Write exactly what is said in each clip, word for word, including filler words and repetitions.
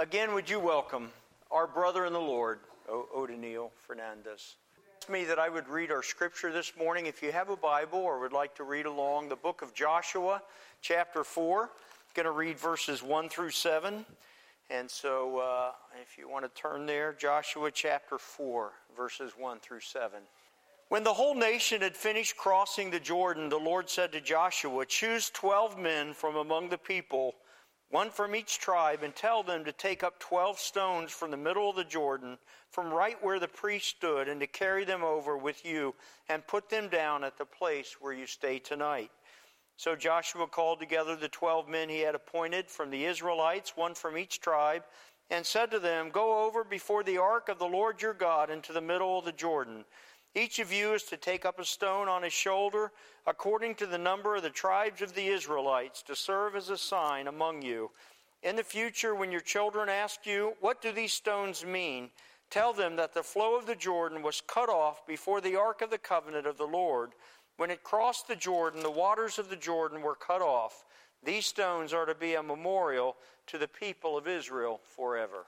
Again, would you welcome our brother in the Lord, o- Odanil Fernandez. Asked me that I would read our scripture this morning. If you have a Bible or would like to read along, the book of Joshua, chapter four. Going to read verses one through seven. And so uh, if you want to turn there, Joshua chapter four, verses one through seven. When the whole nation had finished crossing the Jordan, the Lord said to Joshua, "Choose twelve men from among the people, one from each tribe, and tell them to take up twelve stones from the middle of the Jordan, from right where the priest stood, and to carry them over with you, and put them down at the place where you stay tonight." So Joshua called together the twelve men he had appointed from the Israelites, one from each tribe, and said to them, "Go over before the ark of the Lord your God into the middle of the Jordan. Each of you is to take up a stone on his shoulder, according to the number of the tribes of the Israelites, to serve as a sign among you. In the future, when your children ask you, 'What do these stones mean?' tell them that the flow of the Jordan was cut off before the ark of the covenant of the Lord. When it crossed the Jordan, the waters of the Jordan were cut off. These stones are to be a memorial to the people of Israel forever."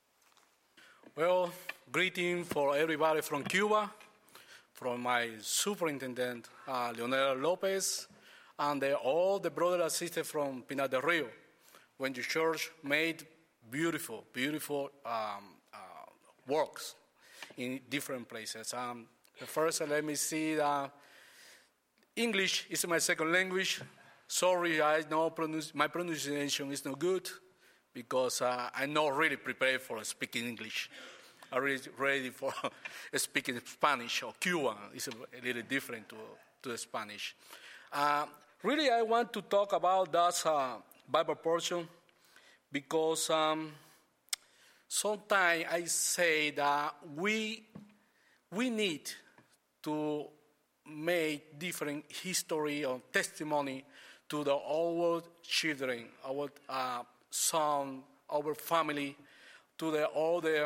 Well, greeting for everybody from Cuba, from my superintendent, uh, Leonel Lopez, and the, all the brothers and sisters from Pinar del Rio, when the church made beautiful, beautiful um, uh, works in different places. Um, first, let me see, uh, English is my second language. Sorry, I know pronunci- my pronunciation is not good, because uh, I'm not really prepared for speaking English. I'm really ready for speaking Spanish or Cuban. It's a, a little different to, to Spanish. Uh, really, I want to talk about that uh, Bible portion because um, sometimes I say that we we need to make different history or testimony to the our children, our uh, son, our family, to the all the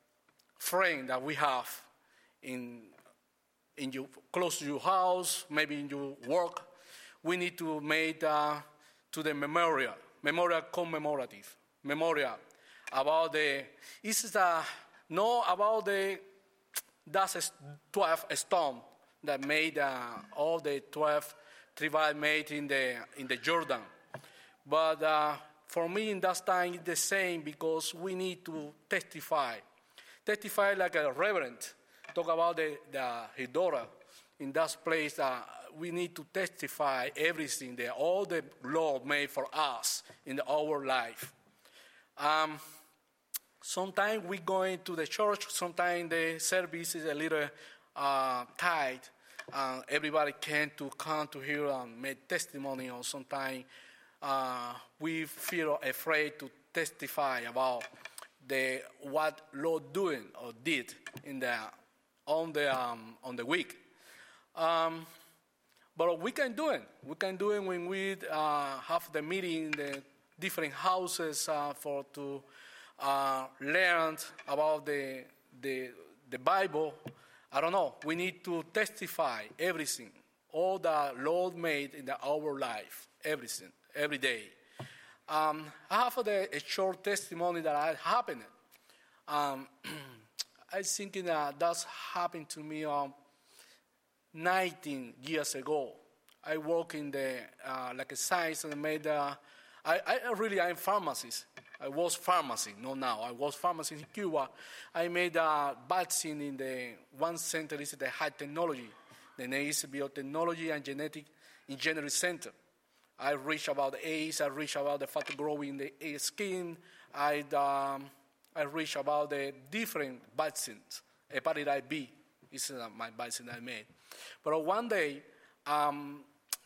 friend that we have in in your close to your house, maybe in your work. We need to make uh, to the memorial, memorial commemorative, memorial about the. It's the no about the that's twelve stone that made uh, all the twelve tribes made in the in the Jordan, but uh, for me in that time it's the same because we need to testify. Testify like a reverend, talk about the, the his daughter in that place. Uh, we need to testify everything that all the Lord made for us in our life. Um, sometimes we go into the church. Sometimes the service is a little uh, tight. Uh, everybody can to come to hear and make testimony. Or sometimes uh, we feel afraid to testify about the what Lord doing or did in the on the um, on the week, um, but we can do it. We can do it when we uh, have the meeting in the different houses uh, for to uh, learn about the the the Bible. I don't know. We need to testify everything, all that Lord made in the, our life, everything, every day. Um, I have a, a short testimony that I happened. Um, I thinking that that's happened to me um, nineteen years ago. I work in the uh, like a science and made. Uh, I, I really I'm pharmacist. I was pharmacy, not now. I was pharmacy in Cuba. I made a vaccine in the one center is the high technology. The name is Biotechnology and Genetic Engineering Center. I reach about the AIDS, I reach about the fat growing in the skin, I, um, I reach about the different vaccines. Hepatitis B is uh, my vaccine I made. But one day, um,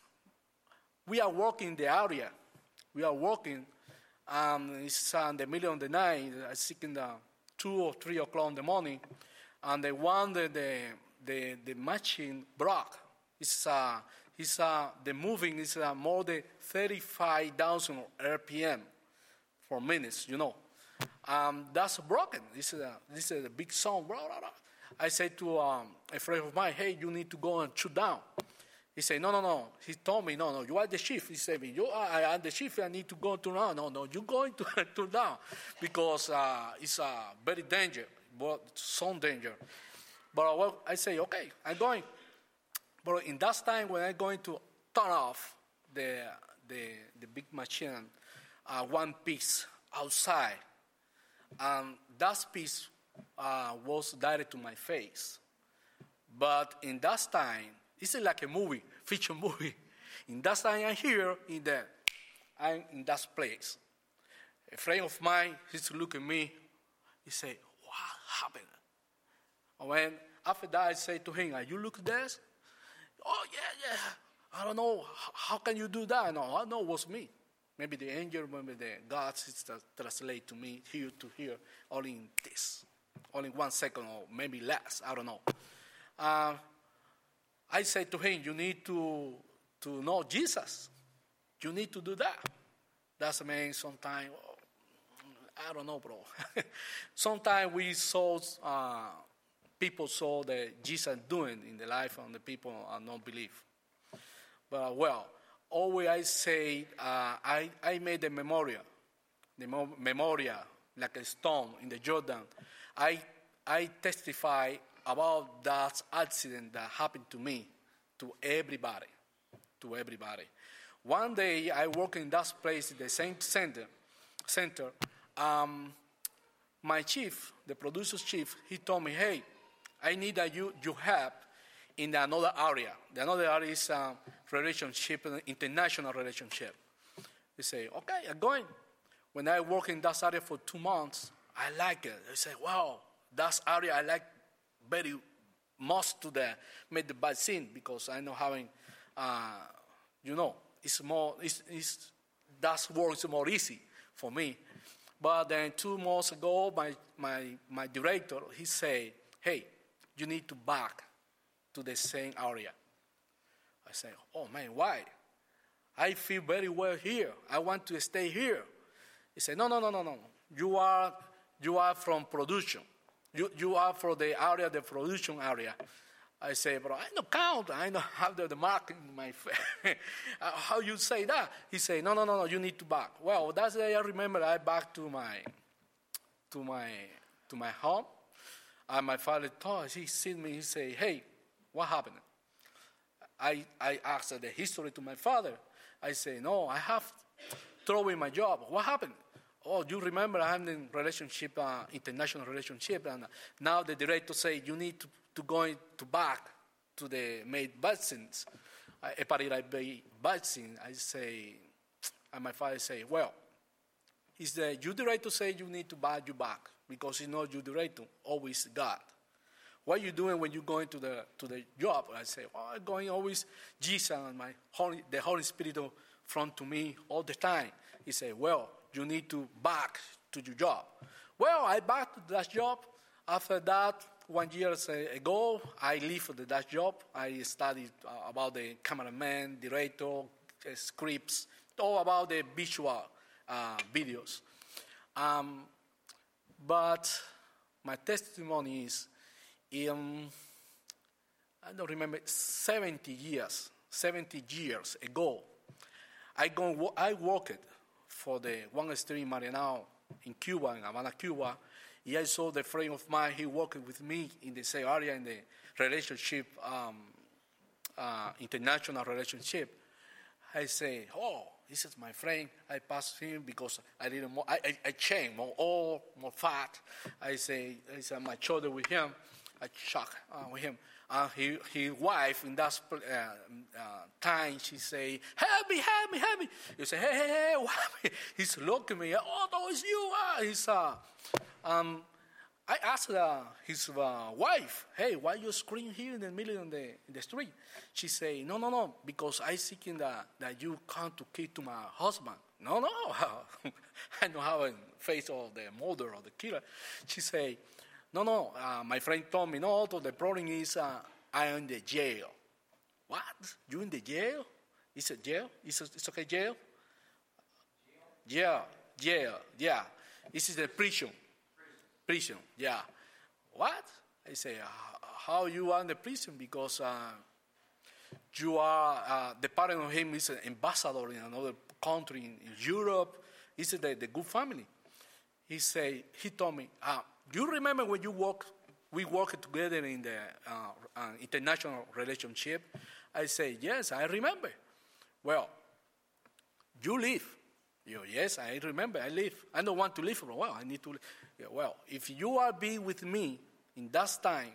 we are working in the area. We are working, um, it's uh, in the middle of the night, I think in the two or three o'clock in the morning, and the one that the, the, the machine broke. It's uh, It's, uh, the moving is uh, more than thirty-five thousand R P M for minutes, you know. Um, that's broken. This is, a, this is a big sound. Blah, blah, blah. I said to um, a friend of mine, "Hey, you need to go and shoot down." He said, no, no, no. He told me, no, no, you are the chief. He said, you are, I am the chief. I need to go to now. No, no, you're going to to down because uh, it's a uh, very danger, but some danger. But well, I say, okay, I'm going. But in that time when I'm going to turn off the the the big machine, uh, one piece outside, and that piece uh, was direct to my face. But in that time, it's like a movie, fiction movie. In that time, I'm here, in the, I'm in that place. A friend of mine, he's looking at me. He said, what happened? And when, after that, I say to him, are you look at this? Oh, yeah, yeah. I don't know. How can you do that? No, I know it was me. Maybe the angel, maybe the God translate to me here to here, only in this. Only one second or maybe less. I don't know. Uh, I say to him, you need to to know Jesus. You need to do that. That's mean sometimes, oh, I don't know, bro. Sometimes we saw, uh, people saw that Jesus doing in the life of the people and don't believe. But well, always I say, uh, I, I made a memorial, the mo- memorial, like a stone in the Jordan. I I testify about that accident that happened to me, to everybody, to everybody. One day I work in that place, the same center, center. Um, my chief, the producer's chief, he told me, hey, I need that you, you help in another area. The another area is um, relationship, international relationship. He say, okay, I'm going. When I work in that area for two months, I like it. I say, wow, that area I like very much to the make the vaccine because I know having, uh, you know, it's more, it's, it's that work is more easy for me. But then two months ago, my my my director, he said, hey, you need to back to the same area. I said, oh man, why? I feel very well here. I want to stay here. He said, no, no, no, no, no. You are you are from production. You you are for the area, the production area. I say, bro, I don't count. I don't have the, the mark in my face. How you say that? He say, no, no, no, no. You need to back. Well, that's the day I remember. I back to my to my to my home, and my father told. He seen me. He say, hey, what happened? I I asked the history to my father. I say, no, I have thrown my job. What happened? Oh, you remember I'm in relationship, uh, international relationship, and now the director say you need to, to go to back to the made vaccines, uh, hepatitis B vaccine. I say, and my father say, well, is the you director say you need to buy you back because it's not you director, always God. What are you doing when you going to the to the job? I say, well, I'm going always Jesus and my Holy, the Holy Spirit front to me all the time. He say, well, you need to back to your job. Well, I back to that job. After that, one year ago, I left that job. I studied uh, about the cameraman, director, uh, scripts, all about the visual uh, videos. Um, but my testimony is, in, I don't remember, seventy years, seventy years ago, I, go, I worked for the one stream Marianao in Cuba, in Havana, Cuba. And I saw the friend of mine, he worked with me in the same area in the relationship, um, uh, international relationship. I say, oh, this is my friend. I passed him because I didn't more, I, I, I changed more old, more fat. I say, I say my shoulder with him. I shock uh, with him. Uh, he, his wife in that uh, uh, time, she say, help me, help me, help me. You say, hey, hey, hey, what happened? He's looking at me, oh, no, it's you. Uh. He's, uh, um, I asked uh, his uh, wife, hey, why you screaming here in the middle of the, in the street? She say, no, no, no, because I seeking that, that you come to kill to my husband. No, no, I don't have a face of the murderer or the killer. She say, no, no, uh, my friend told me, no, the problem is uh, I'm in the jail. What? You in the jail? Is it jail? Is it, it's okay, jail? Jail, jail, yeah. This is the prison. Prison, yeah. What? I say, uh, how you are in the prison? Because uh, you are, uh, the parent of him is an ambassador in another country in, in Europe. He said, the, the good family. He said, he told me, uh, do you remember when you work, we worked together in the uh, uh, international relationship? I say, yes, I remember. Well, you leave. You know, yes, I remember, I leave. I don't want to leave for a while. I need to leave. Yeah, well, if you are be with me in that time,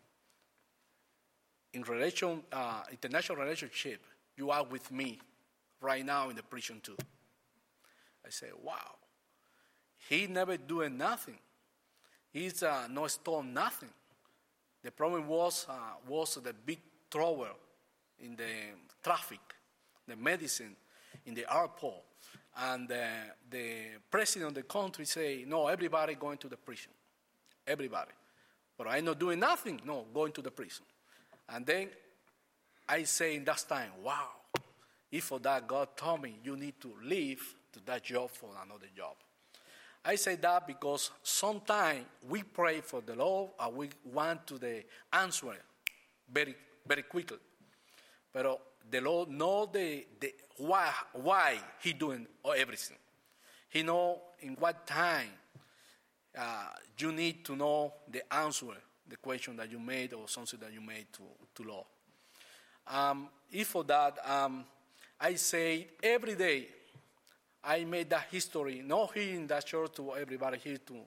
in relation, uh, international relationship, you are with me right now in the prison too. I say, wow. He never doing nothing. He's uh, no stole nothing. The problem was uh, was the big trouble in the traffic, the medicine, in the airport. And uh, the president of the country say, no, everybody going to the prison. Everybody. But I'm not doing nothing. No, going to the prison. And then I say in that time, wow, if for that God told me you need to leave to that job for another job. I say that because sometimes we pray for the Lord and we want to the answer very, very quickly. But the Lord knows the, the why, why he doing everything. He know in what time uh, you need to know the answer, the question that you made or something that you made to, to Lord. Um, if for that, um, I say every day, I made that history, not here in that church to everybody here too.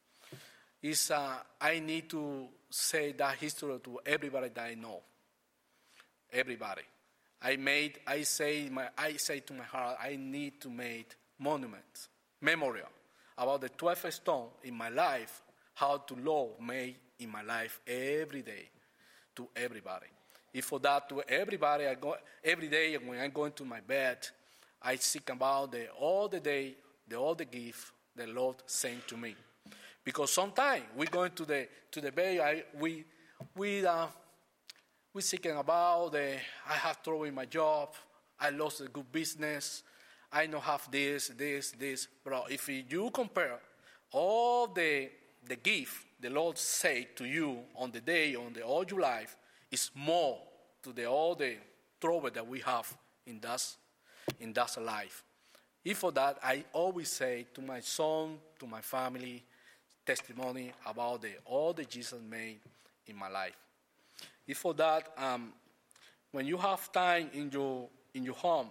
Is uh, I need to say that history to everybody that I know. Everybody. I made, I say, my, I say to my heart, I need to make monuments, memorial about the twelve stone in my life, how to Lord made in my life every day to everybody. If for that to everybody, I go every day when I'm going to my bed, I think about the, all the day, the all the gift the Lord sent to me. Because sometimes we going to the to the bed, I, we we uh, we thinking about the I have trouble in my job, I lost a good business, I don't have this, this, this. But if you compare all the the gift the Lord said to you on the day, on the all your life, is more to the all the trouble that we have in that. in that life. If for that, I always say to my son, to my family, testimony about the, all that Jesus made in my life. If for that, um, when you have time in your in your home,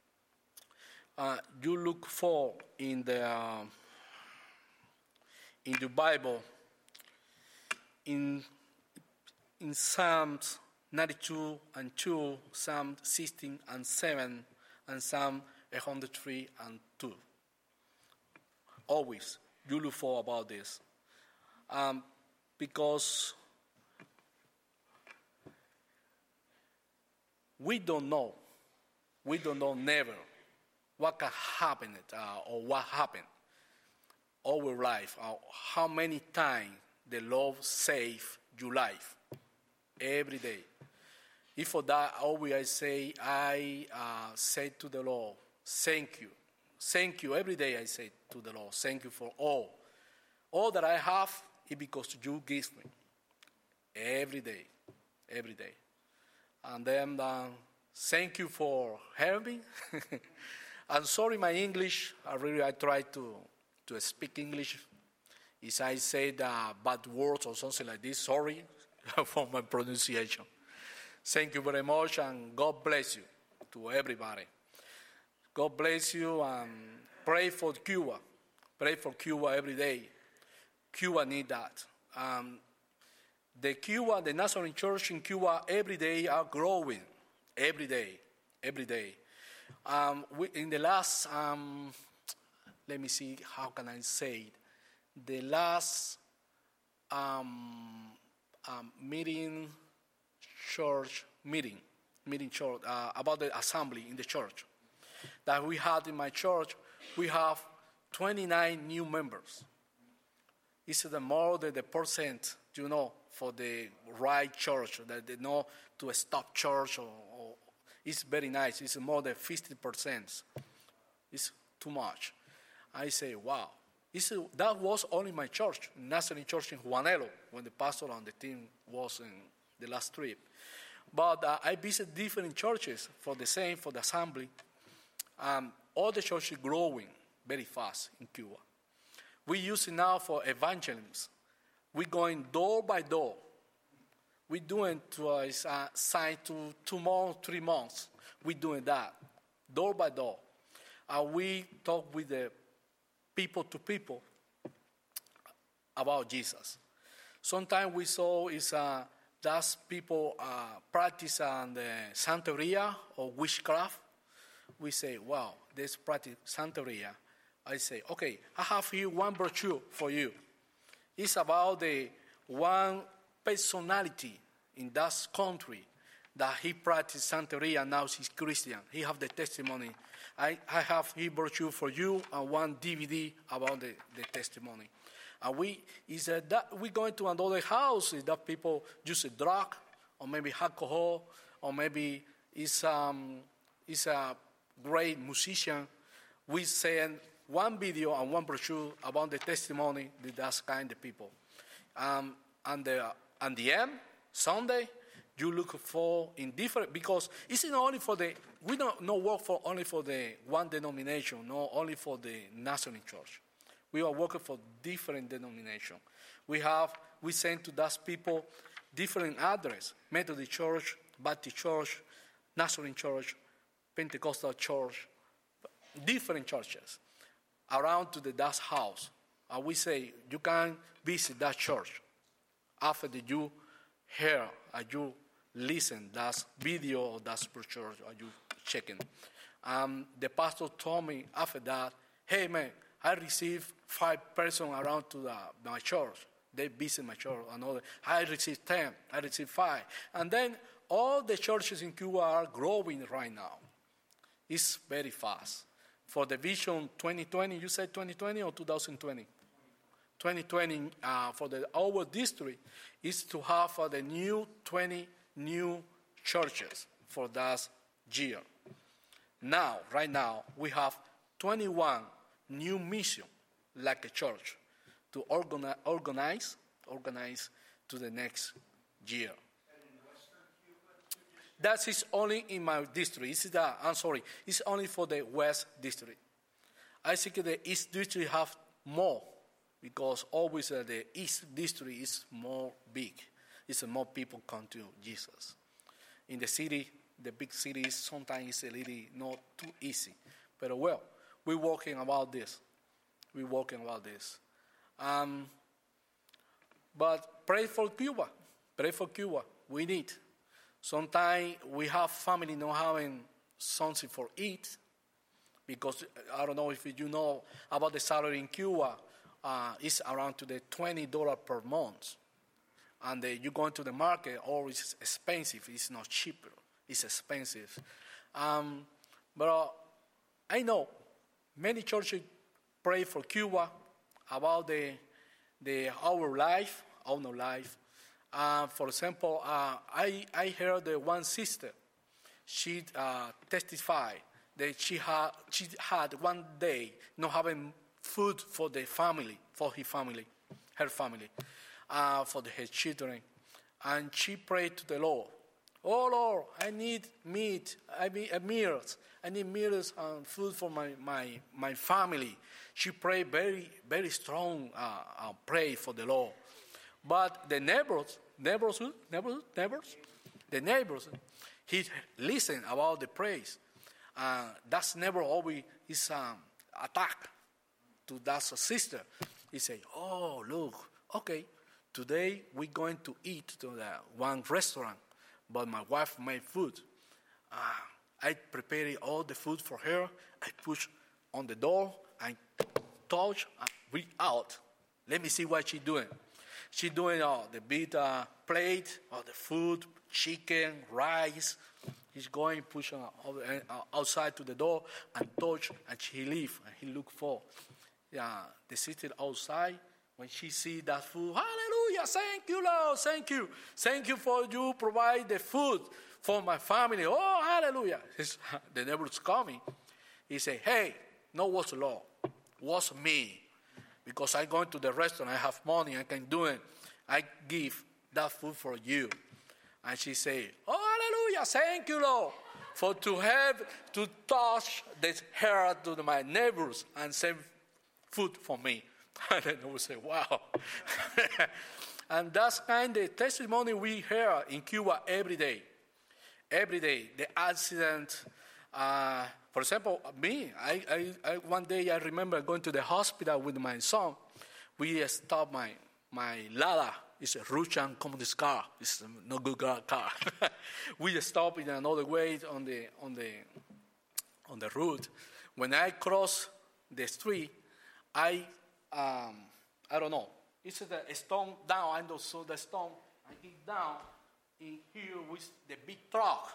uh, you look for in the uh, in the Bible in in Psalms ninety-two and two, Psalm sixteen and seven. And Psalm one hundred three and two. Always, you look for about this. Um, because we don't know, we don't know never what can happen uh, or what happened our life, or how many times the Lord saved your life every day. If for that, always I say, I uh, say to the Lord, thank you. Thank you. Every day I say to the Lord, thank you for all. All that I have is because you give me. Every day. Every day. And then uh, thank you for helping. I'm sorry my English. I really I try to, to speak English. If I say the bad words or something like this, sorry for my pronunciation. Thank you very much, and God bless you to everybody. God bless you, and pray for Cuba. Pray for Cuba every day. Cuba need that. Um, the Cuba, the National Church in Cuba, every day are growing. Every day, every day. Um, we, in the last, um, let me see, how can I say it? The last um, um, meeting. Church meeting, meeting church uh, about the assembly in the church that we had in my church. We have twenty-nine new members. It's the more than the percent, you know, for the right church that they know to stop church. Or, or it's very nice. It's more than fifty percent. It's too much. I say, wow. It's, that was only my church, National Church in Juanelo, when the pastor and the team was in the last trip. But uh, I visit different churches for the same, for the assembly. Um, all the churches growing very fast in Cuba. We use it now for evangelism. We're going door by door. We're doing twice, uh, sign to two months, three months. We're doing that, door by door. Uh, we talk with the people to people about Jesus. Sometimes we saw is uh, that people uh, practice on the Santeria or witchcraft. We say, wow, this practice Santeria. I say, okay, I have here one brochure for you. It's about the one personality in that country that he practiced Santeria, now he's Christian. He have the testimony. I, I have here brochure for you and one D V D about the, the testimony. And we is uh, that we going to another house is that people use a drug or maybe alcohol or maybe is um is a great musician. We send one video and one brochure about the testimony that that kind of people. Um, and the and the end Sunday you look for in different because it's not only for the we don't no work for only for the one denomination, no only for the National Church. We are working for different denominations. We have, we send to those people different address, Methodist Church, Baptist Church, National Church, Pentecostal Church, different churches around to the that house. And we say, you can visit that church after that you hear and you listen that video or that brochure or you checking. Um, the pastor told me after that, hey man, I received five persons around to the, my church. They visit my church. Another. I received ten. I received five. And then all the churches in Cuba are growing right now. It's very fast. For the Vision twenty twenty, you said twenty twenty or twenty twenty? twenty twenty uh, for the our district is to have uh, the new twenty new churches for that year. Now, right now, we have twenty-one new mission like a church to organize, organize, organize to the next year. That is only in my district. It's the, I'm sorry, it's only for the West District. I think the East District have more because always uh, the East District is more big. It's uh, more people come to Jesus. In the city, the big cities, sometimes it's a little not too easy. But well, we're working about this. We're working about this. Um, but pray for Cuba. Pray for Cuba. We need. Sometimes we have family not having something for eat because I don't know if you know about the salary in Cuba. Uh, it's around to the twenty dollars per month. And uh, you go into the market, or it's expensive. It's not cheaper. It's expensive. Um, but uh, I know many churches pray for Cuba about the the our life, our life. Uh, for example, uh, I I heard that one sister, she uh, testified that she had she had one day not having food for the family, for her family, her family, uh, for the, her children, and she prayed to the Lord. Oh Lord, I need meat, I need uh, meals, I need meals and food for my, my, my family. She prayed very, very strong uh, uh, pray for the Lord. But the neighbors, neighbors, neighbors, neighbors, the neighbors, he listened about the praise. Uh, that's never always is um, attack to that sister. He said, oh, look, okay, today we're going to eat to the one restaurant. But my wife made food. Uh, I prepared all the food for her. I push on the door. I touch and breathe out. Let me see what she's doing. She's doing uh, the big uh, plate, all the food, chicken, rice. He's going, push uh, outside to the door and touch, and she leave. And he look for yeah, the sister outside. When she see that food, hallelujah, thank you, Lord, thank you. Thank you for you provide the food for my family. Oh, hallelujah. His, the neighbor's coming. He say, hey, no what's Lord, what's me? Because I go into the restaurant, I have money, I can do it. I give that food for you. And she say, oh, Hallelujah. Thank you, Lord, for to have to touch the hair to my neighbors and save food for me. And then I would say, wow. And that's kind of testimony we hear in Cuba every day. Every day. The accident. Uh, for example, me, I, I, I, one day I remember going to the hospital with my son. We stopped my, my Lada. It's a Russian communist car. It's a no good car. We stopped in another way on the, on the, on the road. When I cross the street, I, um, I don't know. It's a stone down. I don't saw the stone. I get down in here with the big truck.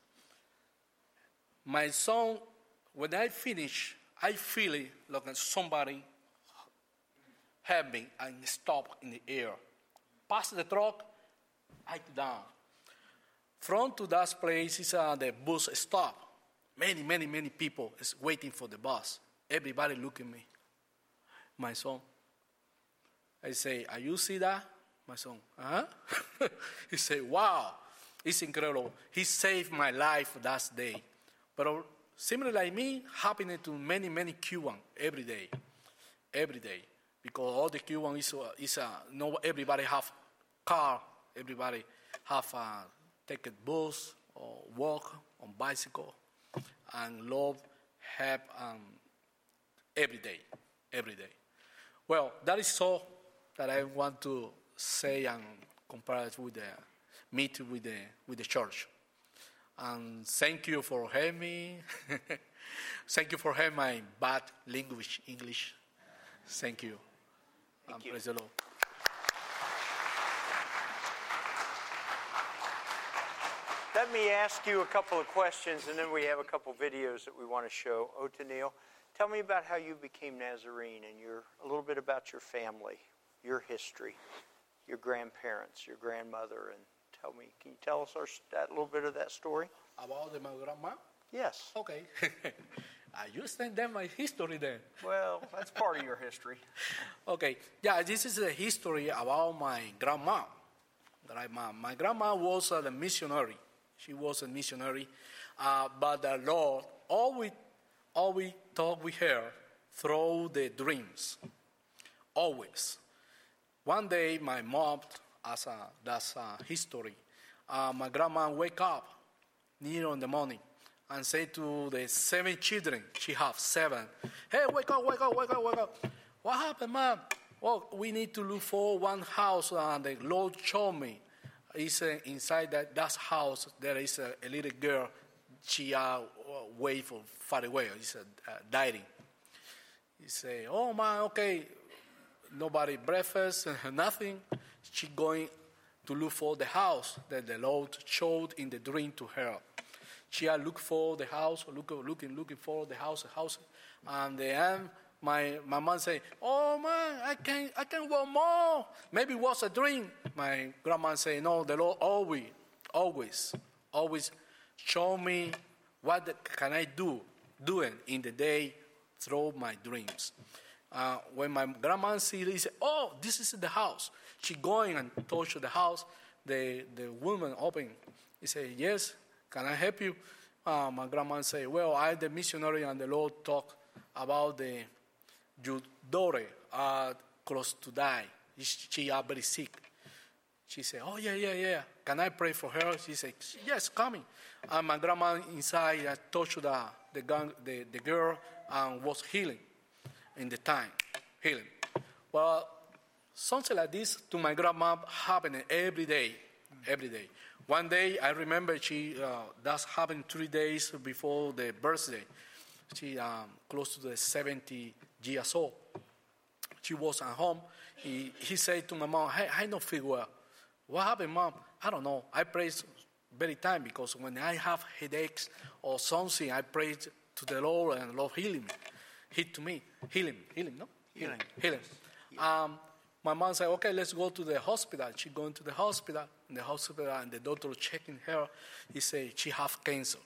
My son, when I finish, I feel it like somebody had me and stop in the air. Pass the truck, I get down. Front to that place is uh, the bus stop. Many, many, many people is waiting for the bus. Everybody look at me. My son. I say, are you see that? My son, huh? He say, wow, it's incredible. He saved my life that day. But similar like me, happening to many, many Cubans every day. Every day. Because all the Cubans is, uh, is uh, no, everybody have car, everybody have a take a bus or walk on bicycle, and love help um, every day, every day. Well, that is so that I want to say and compare it with the meet with the with the church. And thank you for having me. Thank you for having my bad language, English. Thank you. Thank and you. Praise the Lord. Let me ask you a couple of questions, and then we have a couple videos that we want to show. Othniel, tell me about how you became Nazarene and your, a little bit about your family, your history, your grandparents, your grandmother, and tell me, can you tell us our, that little bit of that story? About the, my grandma? Yes. Okay. I used to them my history then. Well, that's part of your history. Okay. Yeah, this is the history about my grandma. Grandma. My grandma was a missionary. She was a missionary. Uh, but the Lord always, always talked with her through the dreams. Always. One day, my mom, as a, that's a history, uh, my grandma wake up near in the morning and say to the seven children, she have seven, hey, wake up, wake up, wake up, wake up. What happened, Mom? Well, we need to look for one house, and the Lord showed me. It's uh, inside that, that house, there is a, a little girl, she uh, way for far away, it's uh, dying. He say, oh, man, okay, nobody breakfast, nothing. She going to look for the house that the Lord showed in the dream to her. She had looked for the house, look, looking, looking for the house, house, and then my my mom say, "Oh man, I can I can want more. Maybe it was a dream." My grandma say, "No, the Lord always, always, always show me what the, can I do, doing in the day through my dreams." Uh, when my grandma see it, he say, "Oh, this is the house." She going and touch the house. The the woman open. He say, "Yes, can I help you?" Uh, my grandma say, "Well, I the missionary and the Lord talk about the your daughter are close to die. She are very sick." She said, "Oh, yeah, yeah, yeah. Can I pray for her?" She said, "Yes, coming." And my grandma inside uh, touched the, the, the, the girl and was healing in the time, healing. Well, something like this to my grandma happening every day, every day. One day, I remember she, uh, that's happened three days before the birthday. She um, close to the seventy years old. She was at home. He, he said to my mom, "Hey, I don't feel well." "What happened, Mom?" "I don't know. I pray very time because when I have headaches or something, I pray to the Lord and Lord heal me. He to me, healing, healing, no? Healing. Healing. Um, my mom said, "Okay, let's go to the hospital." She going to the hospital, in the hospital, and the doctor checking her. He said, "She have cancer."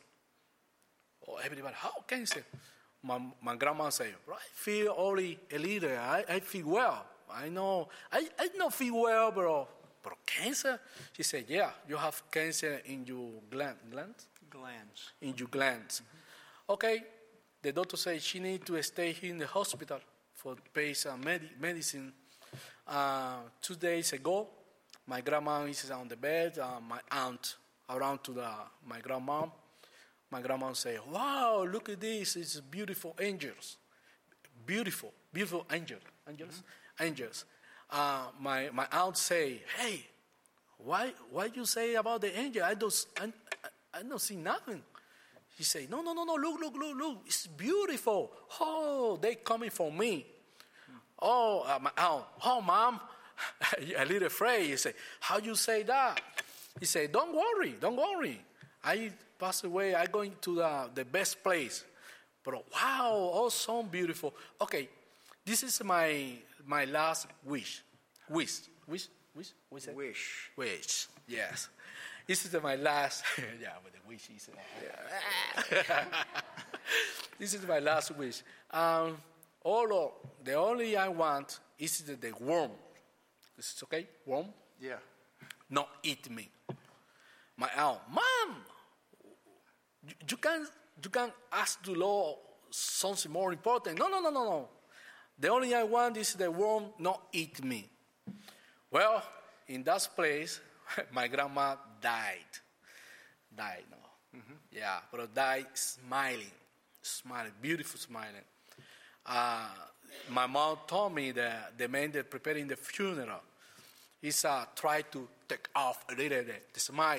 Oh, everybody, "How cancer?" My, my grandma said, "I feel only a little. I, I feel well. I know. I, I don't feel well, bro. "But cancer?" She said, "Yeah, you have cancer in your gland, glands? Glands. In your glands." Mm-hmm. Okay, the doctor said she needs to stay here in the hospital for pay some med- medicine. Uh, two days ago, my grandma is on the bed, uh, my aunt around to the, my grandma. My grandma said, "Wow, look at this, it's beautiful angels. Beautiful, beautiful angel, angels, mm-hmm. angels." Uh, my, my aunt say, "Hey, why why you say about the angel? I don't, I, I don't see nothing." He say, "No, no, no, no, look, look, look, look, it's beautiful. Oh, they coming for me." Mm. Oh, uh, my aunt, "Oh, Mom," a little afraid. He say, "How you say that?" He say, "Don't worry, don't worry. I pass away, I going to the, the best place." But wow, oh, so beautiful. Okay, this is my my last wish. Wish, wish, wish, wish. Wish. Wish, yes. This is my last, yeah, but the wish is, yeah. This is my last wish. Um, all of, the only I want is the, the worm. Is it okay? Worm? Yeah. Not eat me. My aunt, "Mom, you, you can you can ask the Lord something more important." No, no, no, no, no. The only I want is the worm not eat me. Well, in that place, my grandma died. Died, no. Mm-hmm. Yeah, but died smiling. Smiling, beautiful smiling. Uh, my mom told me that the man that preparing the funeral, he's uh, tried to take off a little bit, the smile.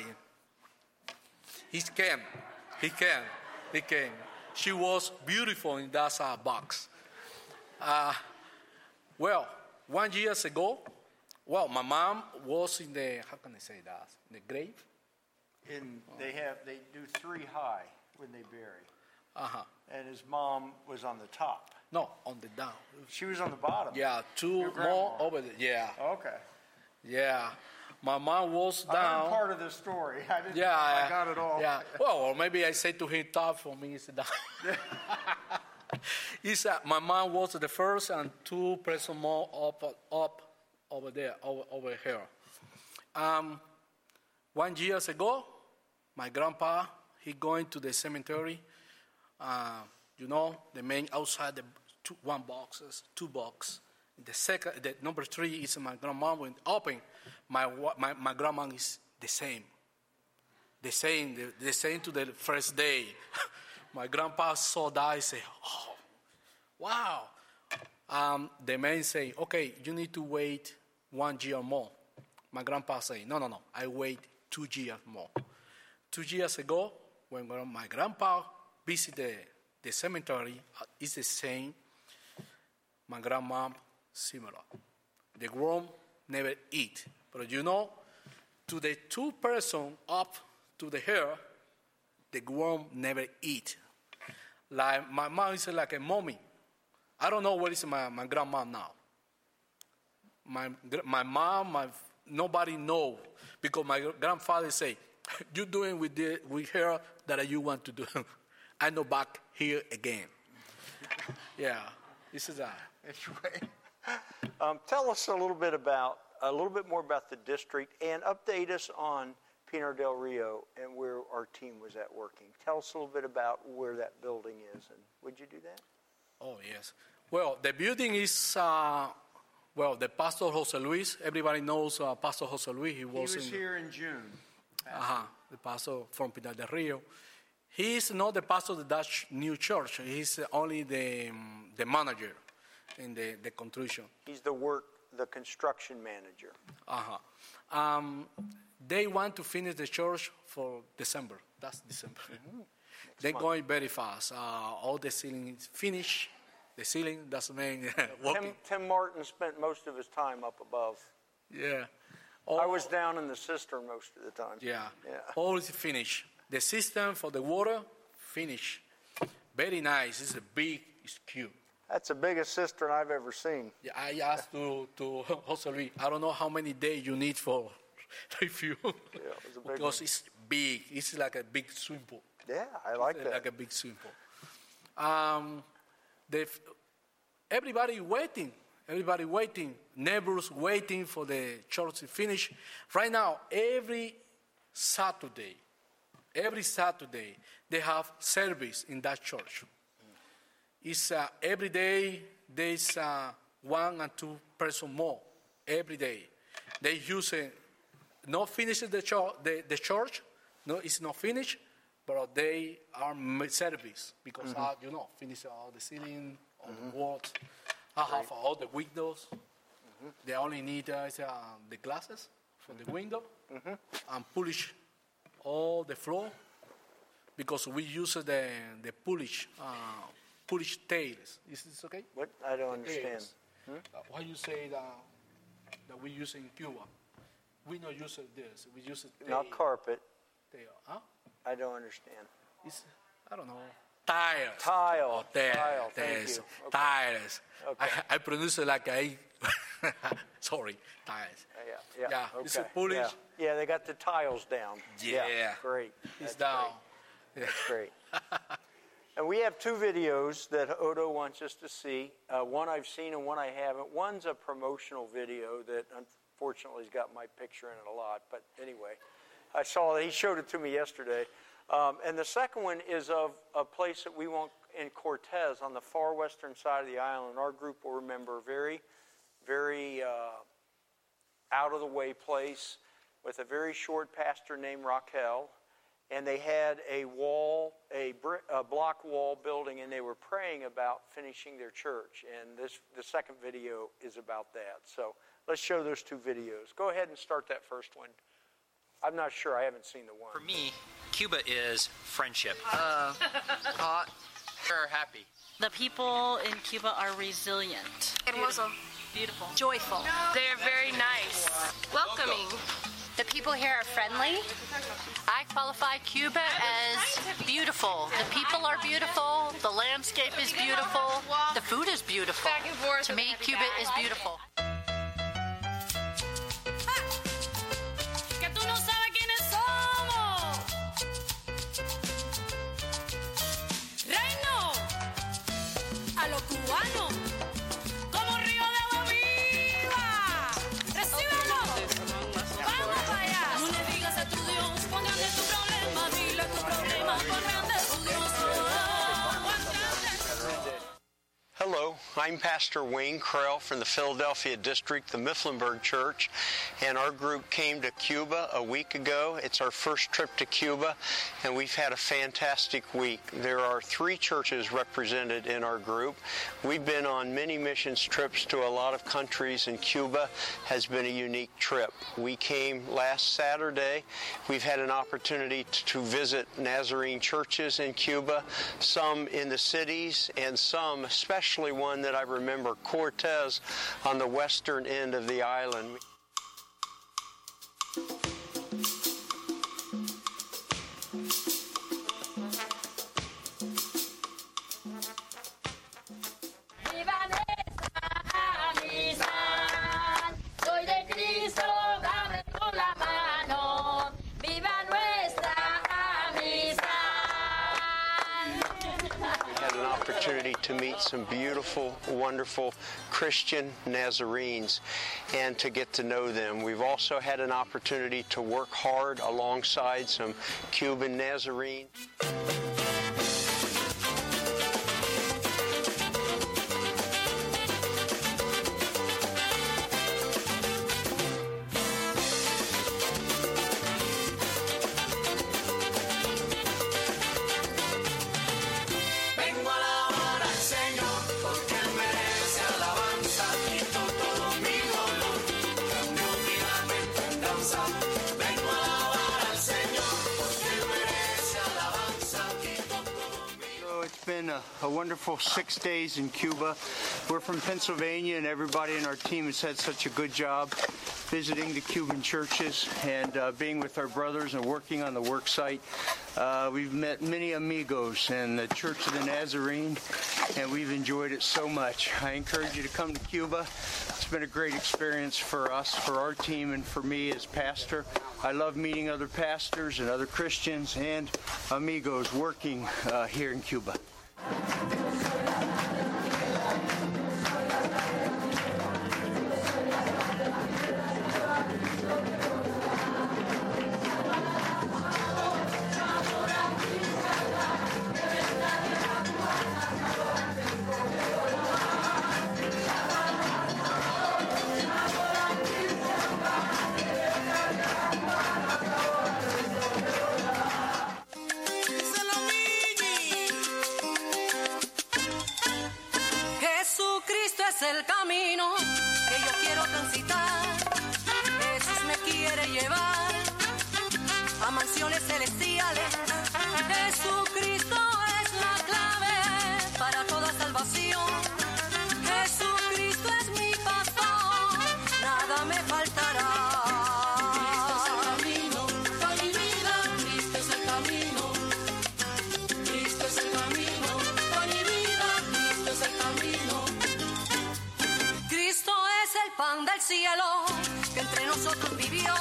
He can, he can, he can. She was beautiful in that uh, box. Uh, well, one years ago, well, my mom was in the, how can I say that, in the grave? In, they have, they do three high when they bury. Uh-huh. And his mom was on the top. No, on the down. She was on the bottom. Yeah, two more over there. Yeah. Okay. Yeah. My mom was down. I heard part of the story. I didn't yeah, I got it all. Yeah. Well, or maybe I say to him top, for me it's down. He said my mom was the first and two person more up up over there, over, over here. Um, one years ago, my grandpa, he going to the cemetery. Uh, you know, the man outside the two, one boxes, two box. The second, the number three is my grandma when open. My my my grandma is the same. The same, the, the same to the first day. My grandpa saw that and said, "Oh, wow." Um, the man say, "Okay, you need to wait one year more." My grandpa say, "No, no, no. I wait two years more." Two years ago, when my grandpa visited the, the cemetery, uh, it's the same. My grandma, similar. The worm never eat. But you know, to the two person up to the hair, the worm never eat. Like my mom is like a mommy. I don't know where is my, my grandma now. My my mom, my nobody know because my grandfather say, "You doing with the with her that you want to do." I know back here again. Yeah, this is that. That's right. Um, tell us a little bit about a little bit more about the district and update us on Pinar del Rio and where our team was at working. Tell us a little bit about where that building is, and would you do that? Oh yes. Well, the building is uh, well, the Pastor Jose Luis. Everybody knows uh, Pastor Jose Luis. He was, he was in, here in June. Uh-huh, the pastor from Pinar del Rio. He is not the pastor of the Dutch New Church. He's only the um, the manager in the, the construction. He's the work, the construction manager. Uh-huh. Um, they want to finish the church for December. That's December. Mm-hmm. They're month. Going very fast. Uh, all the ceiling is finished. The ceiling, that's the main Tim, Tim Martin spent most of his time up above. Yeah. All, I was down in the cistern most of the time. Yeah. Yeah. All is finished. The system for the water, finished. Very nice. It's a big, it's cute. That's the biggest cistern I've ever seen. Yeah, I asked to, to Jose Luis, I don't know how many days you need for refuel. Yeah, it was a big because one. It's big. It's like a big swimming pool. Yeah, I like it's that. Like a big swimming pool. Um, everybody waiting. Everybody waiting, neighbors waiting for the church to finish. Right now, every Saturday, every Saturday, they have service in that church. It's uh, every day, there's uh, one and two person more, every day. They use it, not finish the, cho- the, the church, no, it's not finished, but they are service because, mm-hmm. uh, you know, finish all the ceiling, all mm-hmm. the walls. I have all the windows. Mm-hmm. They only need uh, uh, the glasses for the window mm-hmm. and polish all the floor because we use the the polish uh, polish tails. Is this okay? What? I don't understand. Hmm? Uh, why you say that, that we use in Cuba? We don't use this. We use it. Not carpet. Tail. Huh? I don't understand. It's, I don't know. Tiles. Tile. Oh, there, Tile. Thank there's you. Okay. Tiles. Okay. I, I pronounce it like I. Sorry, tiles. Uh, yeah. Yeah. Yeah. Okay. It's a Polish. Yeah. yeah, they got the tiles down. Yeah. yeah great. It's That's down. Great. That's great. And we have two videos that Odo wants us to see. Uh, one I've seen and one I haven't. One's a promotional video that unfortunately has got my picture in it a lot. But anyway, I saw that he showed it to me yesterday. Um, and the second one is of a place that we want in Cortez on the far western side of the island. Our group will remember a very, very uh, out-of-the-way place with a very short pastor named Raquel. And they had a wall, a, brick, a block wall building, and they were praying about finishing their church. And this, the second video is about that. So let's show those two videos. Go ahead and start that first one. I'm not sure. I haven't seen the one. For me, Cuba is friendship. Uh, hot. They're happy. The people in Cuba are resilient. Hermoso. Beautiful. Joyful. They're very nice. Welcoming. The people here are friendly. I qualify Cuba as beautiful. The people are beautiful. The landscape is beautiful. The food is beautiful. To me, Cuba is beautiful. Que tú no sabes quiénes somos. Reino a los cubanos como río de agua viva. Recíbelo. Vamos para allá. No le digas a tu Dios cuán grande es tu problema. Dile tu problema cuán grande es tu Dios. Cuán grande es. Hello, I'm Pastor Wayne Krell from the Philadelphia District, the Mifflinburg Church, and our group came to Cuba a week ago. It's our first trip to Cuba, and we've had a fantastic week. There are three churches represented in our group. We've been on many missions trips to a lot of countries, and Cuba has been a unique trip. We came last Saturday. We've had an opportunity to visit Nazarene churches in Cuba, some in the cities, and some, especially one that I remember, Cortez, on the western end of the island. To meet some beautiful, wonderful Christian Nazarenes and to get to know them. We've also had an opportunity to work hard alongside some Cuban Nazarenes. A wonderful six days in Cuba. We're from Pennsylvania, and everybody in our team has had such a good job visiting the Cuban churches and uh, being with our brothers and working on the work site. Uh, we've met many amigos in the Church of the Nazarene, and we've enjoyed it so much. I encourage you to come to Cuba. It's been a great experience for us, for our team, and for me as pastor. I love meeting other pastors and other Christians and amigos working uh, here in Cuba. faltará. Cristo es el camino, pan y vida. Cristo es el camino. Cristo es el camino, pan y vida. Cristo es el camino. Cristo es el pan del cielo que entre nosotros vivió.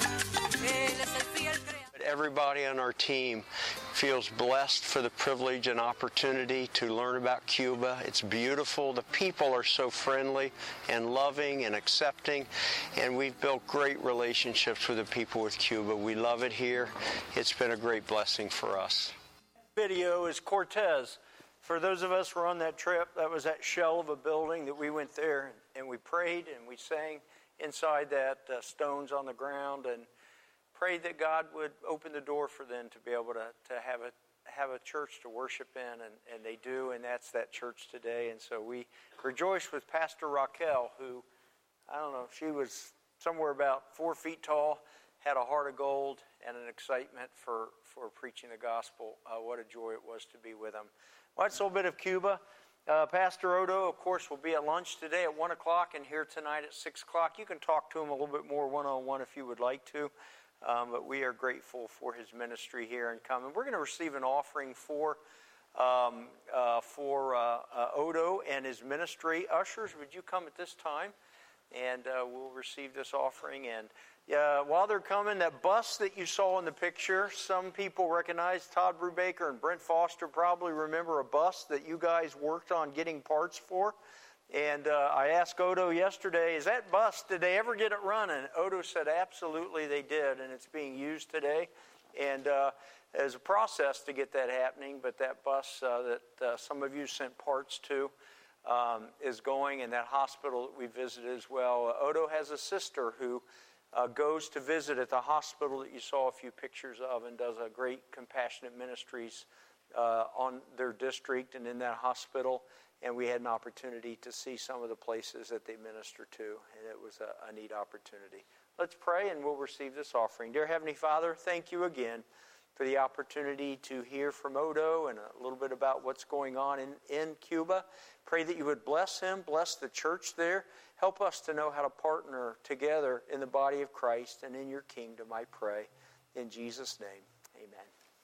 Él es el fiel creador. Everybody on our team feels blessed for the privilege and opportunity to learn about Cuba. It's beautiful. The people are so friendly and loving and accepting, and we've built great relationships with the people with Cuba. We love it here. It's been a great blessing for us. Video is Cortez. For those of us who were on that trip, that was that shell of a building that we went there and we prayed and we sang inside that, uh, stones on the ground, and prayed that God would open the door for them to be able to, to have a have a church to worship in, and, and they do, and that's that church today. And so we rejoiced with Pastor Raquel, who, I don't know, she was somewhere about four feet tall, had a heart of gold, and an excitement for, for preaching the gospel. Uh, what a joy it was to be with them. Well, that's a little bit of Cuba. Uh, Pastor Odo, of course, will be at lunch today at one o'clock and here tonight at six o'clock. You can talk to him a little bit more one-on-one if you would like to. Um, but we are grateful for his ministry here and coming. We're going to receive an offering for um, uh, for uh, uh, Odo and his ministry. Ushers, would you come at this time? And uh, we'll receive this offering. And uh, while they're coming, that bus that you saw in the picture, some people recognize. Todd Brubaker and Brent Foster probably remember a bus that you guys worked on getting parts for. And uh, I asked Odo yesterday, is that bus, did they ever get it running? Odo said absolutely they did, and it's being used today. And uh, there's a process to get that happening, but that bus uh, that uh, some of you sent parts to um, is going, and that hospital that we visited as well. Uh, Odo has a sister who uh, goes to visit at the hospital that you saw a few pictures of and does a great compassionate ministries uh, on their district and in that hospital. And we had an opportunity to see some of the places that they minister to, and it was a, a neat opportunity. Let's pray, and we'll receive this offering. Dear Heavenly Father, thank you again for the opportunity to hear from Odo and a little bit about what's going on in, in Cuba. Pray that you would bless him, bless the church there. Help us to know how to partner together in the body of Christ and in your kingdom, I pray. In Jesus' name, amen.